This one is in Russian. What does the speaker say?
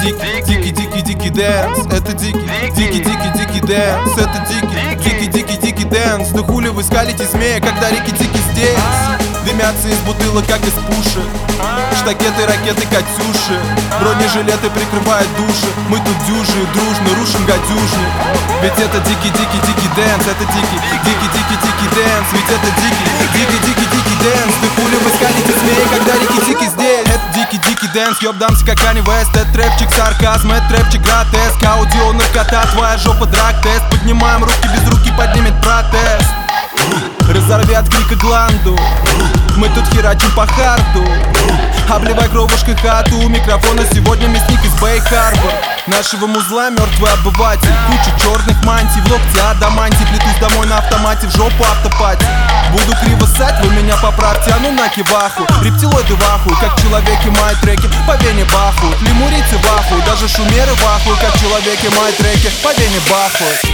дикий дэнс. Это дикий дэнс. Это дикий дэнс. Да хули вы скалите змея, когда рики-тики здесь? Дымятся из бутылок, как из пушек. Штакеты, ракеты, катюши. Бронежилеты прикрывают души. Мы тут дюжи, дружно рушим гадюшник. Ведь это дикий дэнс. Это дикий дэнс. Ведь это дикий дэнс. Да хули вы скалите змея, когда рики-тики здесь? Это дикий дэнс, ёбдамся как Kanye West. Это трэпчик сарказм, это трэпчик гротеск. Аудио наркота, твоя жопа драг-тест. Поднимаем руки, без руки поднимет протест. Разорви от крика гланду. Мы тут херачим по харду. Обливай кровушкой хату. У микрофона сегодня мясник из Бэй-Харбор. Нашего музла мертвый обыватель. Куча черных мантий, в локте адамантий. Плетусь домой на автомате, в жопу автопати. Буду криво ссать, вы меня поправьте, а ну на киваху. Рептилоиды в ахуе, как человеки мои треки по вене бахуют. Лемурийцы в ахуе, даже шумеры в ахуе, как человеки мои треки по вене бахуют.